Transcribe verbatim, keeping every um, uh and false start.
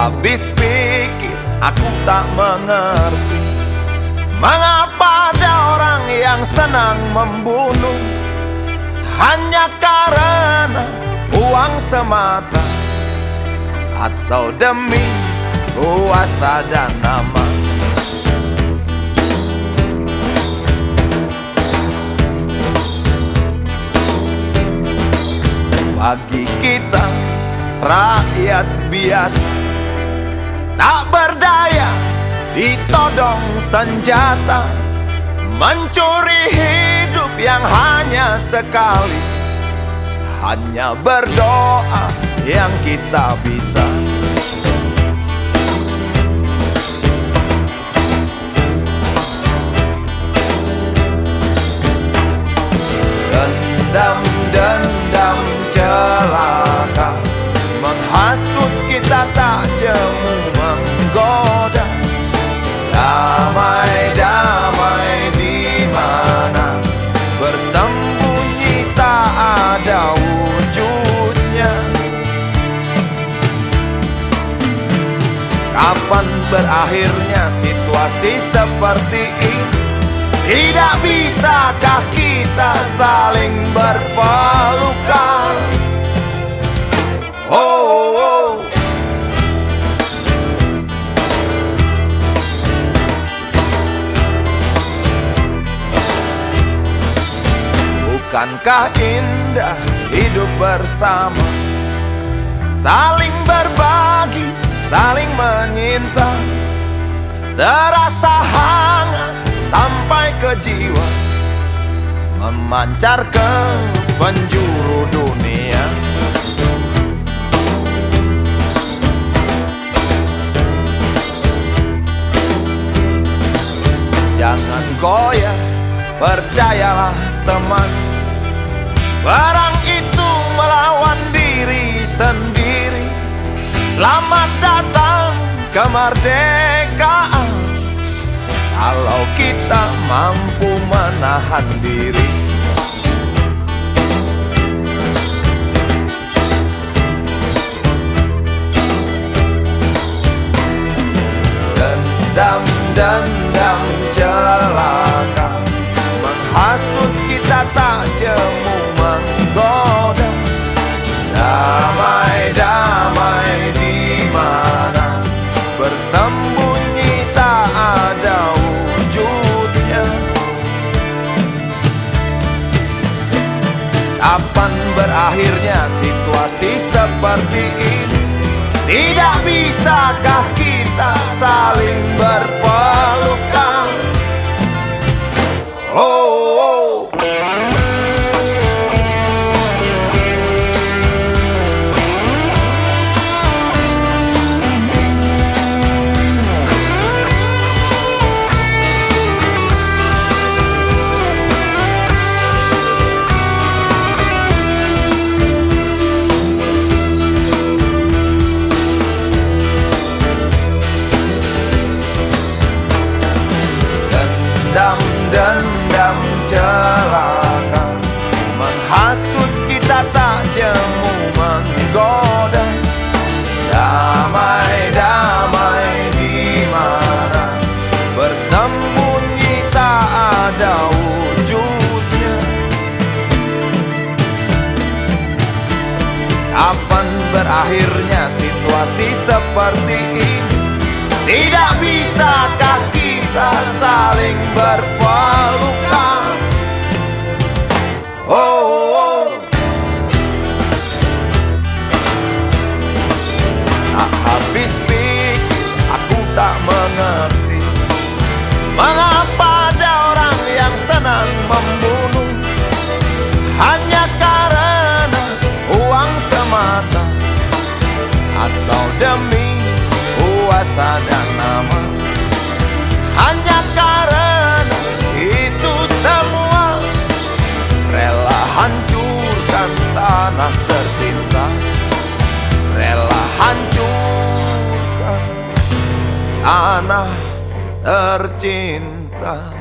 habis pikir aku tak mengerti mengapa ada orang yang senang membunuh hanya karena uang semata, atau demi kuasa dan nama. Bagi kita rakyat biasa, tak berdaya, ditodong senjata, mencuri hidup yang hanya sekali, hanya berdoa yang kita bisa. Dendam-dendam celaka menghasut kita, tak jemu menggoda. Damai-damai di mana bersembunyi tak ada wujudnya. Kapan berakhirnya situasi seperti ini? Tidak bisakah kita saling berpelukan? Oh, oh. Bukankah indah hidup bersama, saling berbagi, saling menyinta, terasa hangat sampai ke jiwa, memancar ke penjuru dunia. Jangan goyah, percayalah teman, perang itu melawan diri sendiri. Selamat datang kemerdekaan, kalau kita mampu menahan diri. Dendam-dendam celaka menghasut kita, tak jemu menggoda. Damai-damai di mana bersembunyi tak ada wujudnya. Kapan berakhirnya situasi seperti ini? Tidak bisakah kita saling berpelukan? Oh, oh. Dendam-dendam celaka menghasut kita, tak jemu menggoda. Damai-damai di mana bersembunyi tak ada wujudnya. Kapan berakhirnya situasi seperti ini? Tidak bisakah kita saling berpelukan? Oh, oh. Tak habis pikir, aku tak mengerti mengapa ada orang yang senang membunuh hanya karena uang semata, atau demi kuasa dan nama. Hanya karena itu semua rela hancurkan tanah tercinta, rela hancurkan tanah tercinta.